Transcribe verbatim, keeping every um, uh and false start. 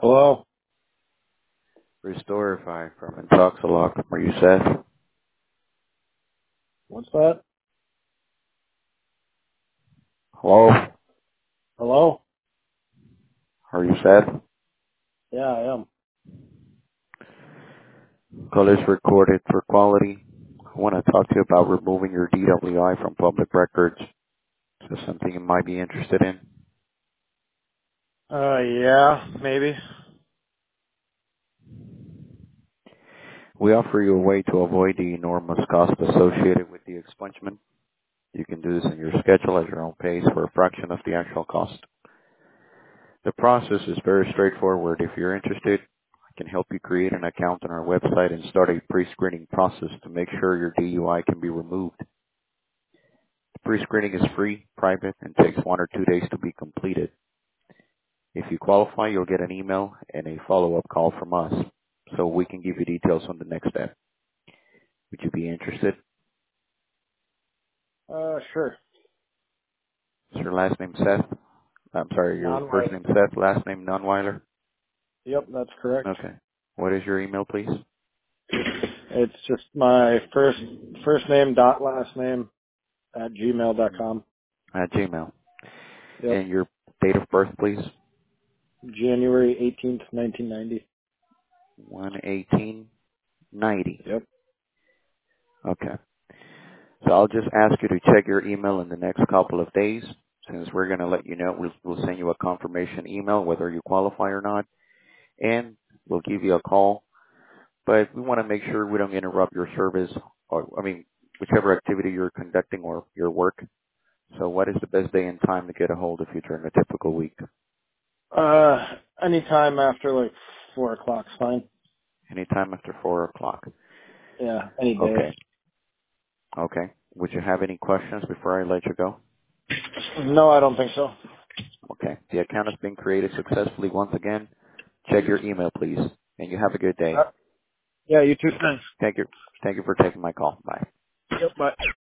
Hello? Restorify from Intoxilock. Are you Seth? What's that? Hello? Hello? Are you Seth? Yeah, I am. Call is recorded for quality. I want to talk to you about removing your D W I from public records. Is this something you might be interested in? Uh, yeah, maybe. We offer you a way to avoid the enormous cost associated with the expungement. You can do this in your schedule at your own pace for a fraction of the actual cost. The process is very straightforward. If you're interested, I can help you create an account on our website and start a pre-screening process to make sure your D U I can be removed. Pre-screening is free, private, and takes one or two days to be completed. If you qualify, you'll get an email and a follow-up call from us, so we can give you details on the next step. Would you be interested? Uh, sure. Is your last name Seth? I'm sorry, your first Non-white. name Seth, last name Nunweiler? Yep, that's correct. Okay. What is your email, please? It's just my first, first name dot last name at gmail dot Mm, com. At Gmail. Yep. And your date of birth, please? January eighteenth, nineteen ninety. one eighteen ninety. Yep. Okay. So I'll just ask you to check your email in the next couple of days. Since we're going to let you know, we'll, we'll send you a confirmation email whether you qualify or not, and we'll give you a call. But we want to make sure we don't interrupt your service, or I mean, whichever activity you're conducting or your work. So what is the best day and time to get a hold of you during a typical week? Uh, anytime after like four o'clock's fine. Anytime after four o'clock. Yeah, any day. Okay. Okay. Would you have any questions before I let you go? No, I don't think so. Okay. The account has been created successfully once again. Check your email, please. And you have a good Uh, day. yeah, you too. Thanks. Thank you. Thank you for taking my call. Bye. Yep, bye.